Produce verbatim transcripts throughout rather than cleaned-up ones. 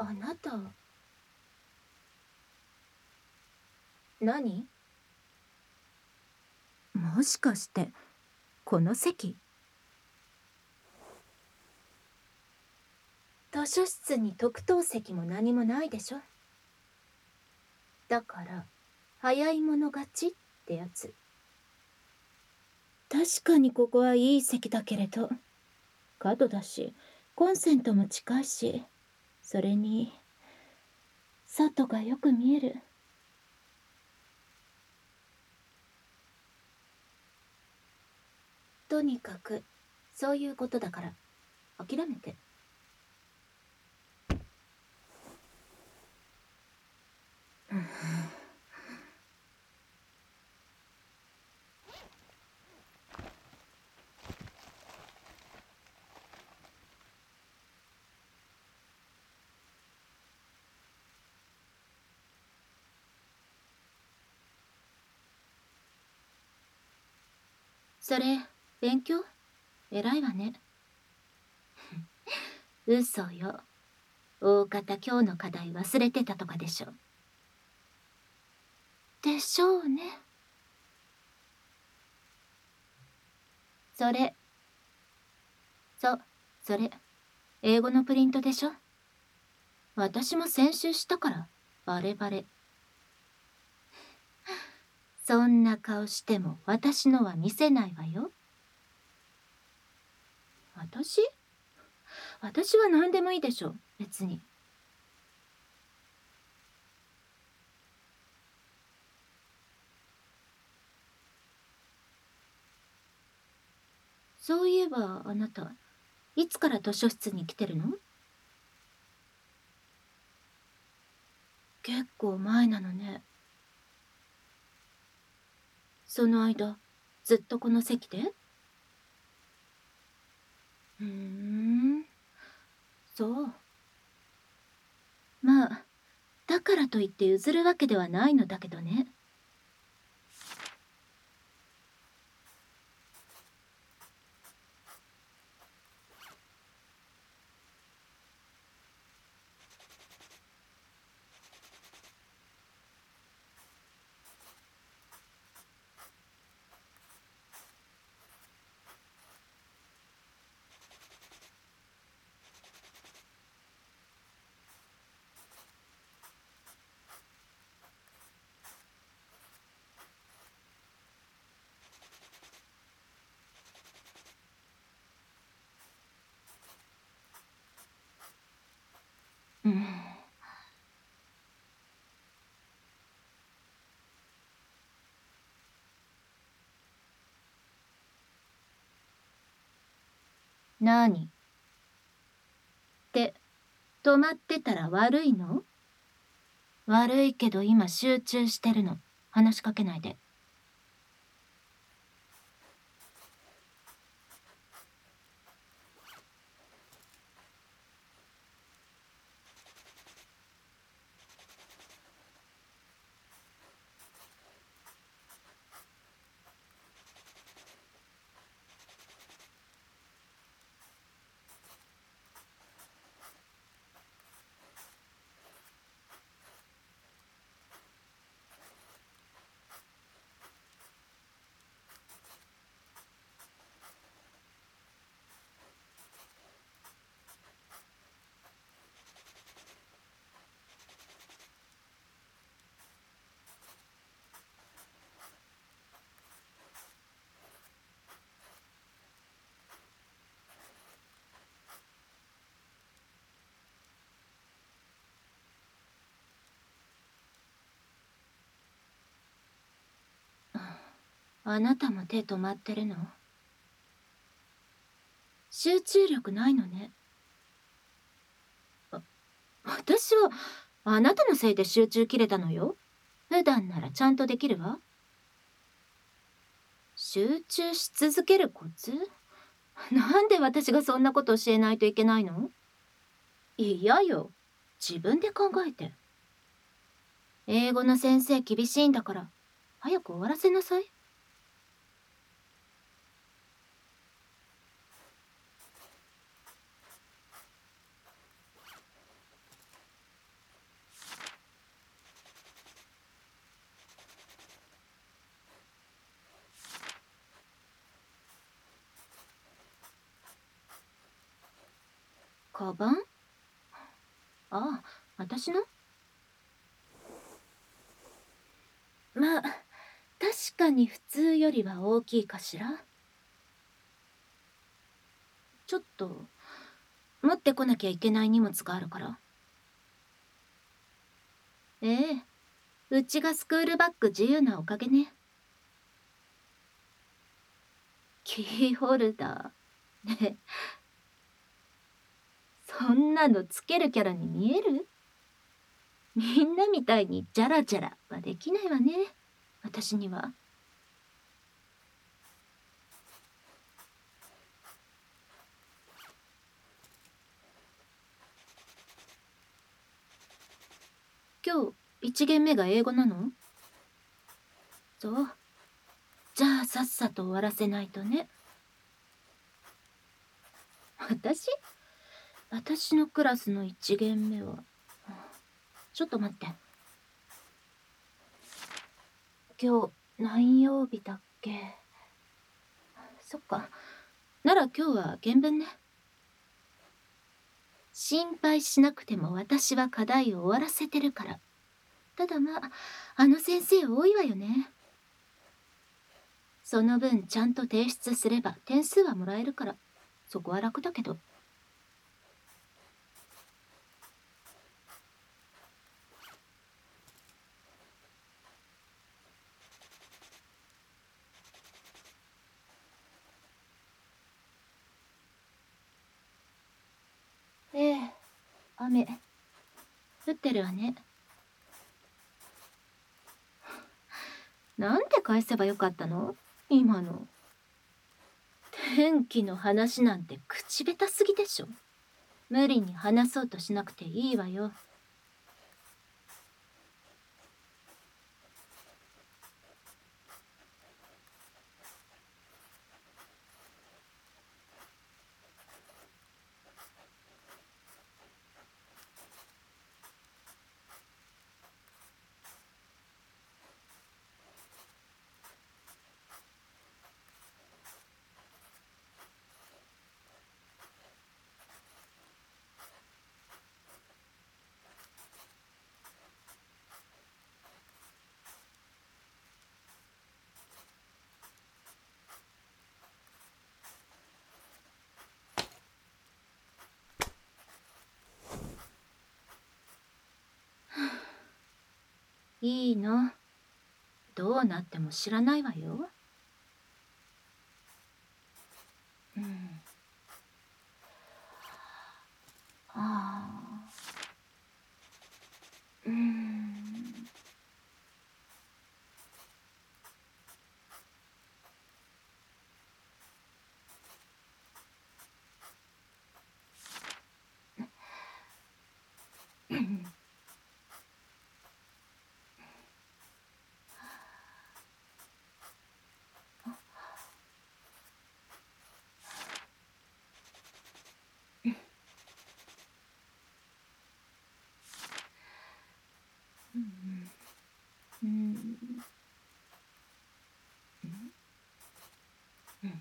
あなた、何？ もしかしてこの席？ 図書室に特等席も何もないでしょ。だから早い者勝ちってやつ。 確かにここはいい席だけれど、角だしコンセントも近いし、それに外がよく見える。 とにかくそういうことだから諦めて。それ勉強？偉いわね。嘘よ。大方今日の課題忘れてたとかでしょ。でしょうね。それ。そう、それ。英語のプリントでしょ。私も先週したから、バレバレ。そんな顔しても私のは見せないわよ。私？私は何でもいいでしょ、別に。そういえばあなた、いつから図書室に来てるの？結構前なのね。その間、ずっとこの席で？ふーん、そう。まあ、だからといって譲るわけではないのだけどね。うん。なに？って、止まってたら悪いの？悪いけど今集中してるの。話しかけないで。あなたも手止まってるの？集中力ないのね。あ、私はあなたのせいで集中切れたのよ。普段ならちゃんとできるわ。集中し続けるコツ？なんで私がそんなこと教えないといけないの？嫌よ。自分で考えて。英語の先生厳しいんだから、早く終わらせなさい。 カバン？ああ、私の？まあ、確かに普通よりは大きいかしら。ちょっと、持ってこなきゃいけない荷物があるから。ええ、うちがスクールバッグ自由なおかげね。キーホルダー。ねえ、そんなのつけるキャラに見える？みんなみたいにジャラジャラはできないわね。私には。今日、一限目が英語なの？そう。じゃあさっさと終わらせないとね。私私のクラスの一限目は。ちょっと待って。今日、何曜日だっけ？そっか。なら今日は原文ね。心配しなくても私は課題を終わらせてるから。ただまあ、あの先生多いわよね。その分ちゃんと提出すれば点数はもらえるから、そこは楽だけど。ええ、雨。降ってるわね。なんて返せばよかったの？今の。天気の話なんて口下手すぎでしょ。無理に話そうとしなくていいわよ。いいの。どうなっても知らないわよ。うん。ああ。うーん。うん。うん。うん。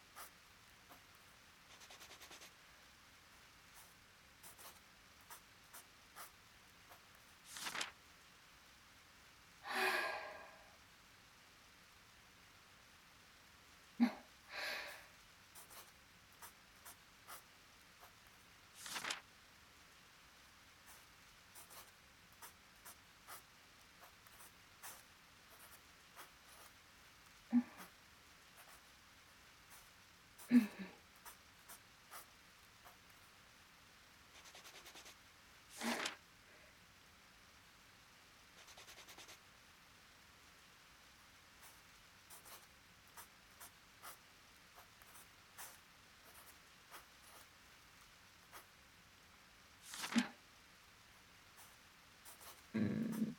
うん。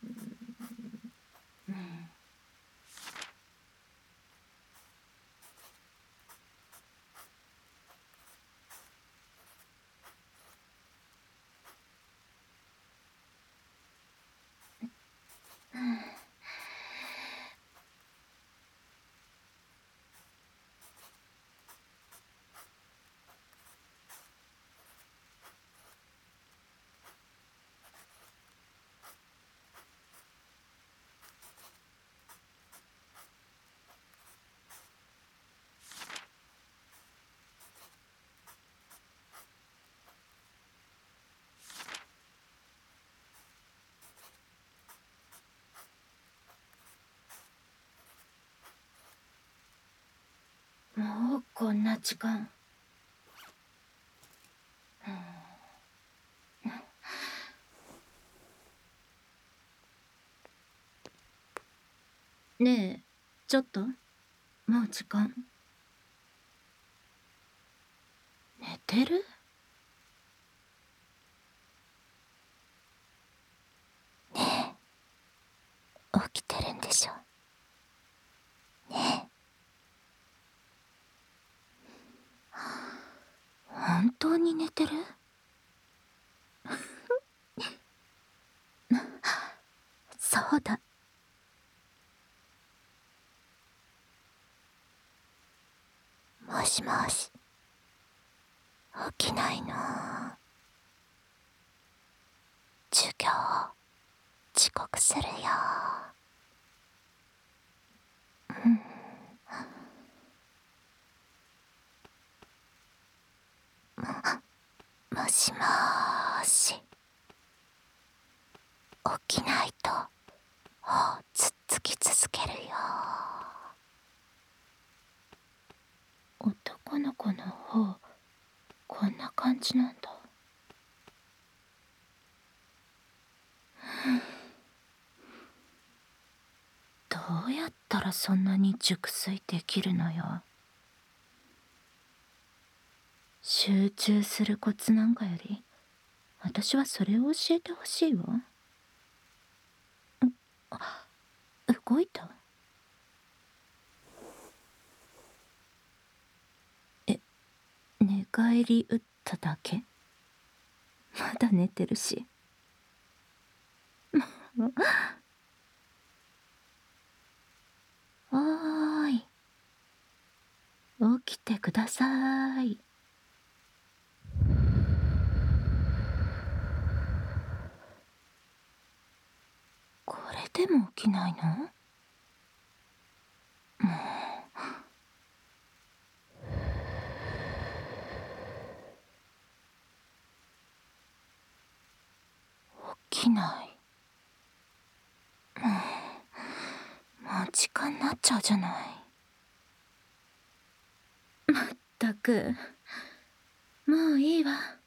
うん。 こんな時間。ねえ、ちょっと、もう時間。寝てる？ ねえ、起きてるんでしょ。ねえ。本当に寝てる？そうだ。もしもし。起きないの？授業遅刻するよ。うん。も、もしもーし。起きないと頬つっつき続けるよ。 男の子の方、こんな感じなんだ。どうやったらそんなに熟睡できるのよ。集中するコツなんかより、私はそれを教えてほしいわ。ん、あ、動いた？え、寝返り打っただけ？まだ寝てるし。おーい。起きてください。これでも起きないの？もう、起きない。もう、もう時間になっちゃうじゃない。まったく、もういいわ。